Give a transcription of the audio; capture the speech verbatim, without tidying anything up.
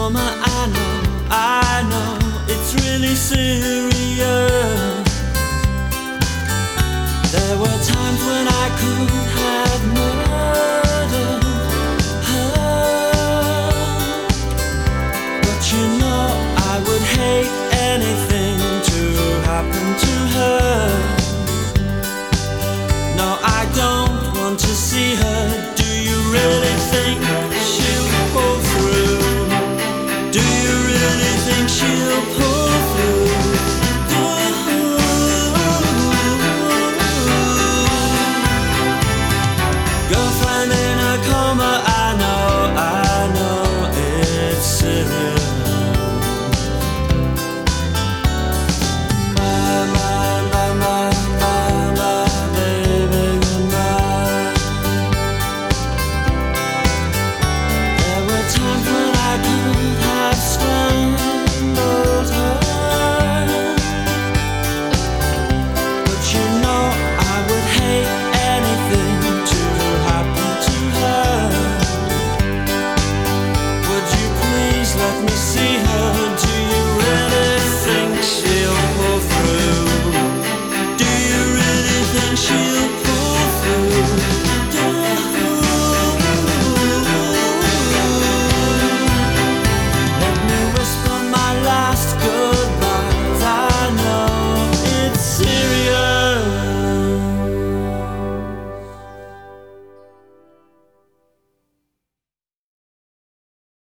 Norma, I know, I know it's really serious. There were times when I could have murdered her, but you know I would hate anything to happen to her. No, I don't want to see her. Do you really think she'll pull through? Do you really think she'll pull through? Ooh. Girlfriend,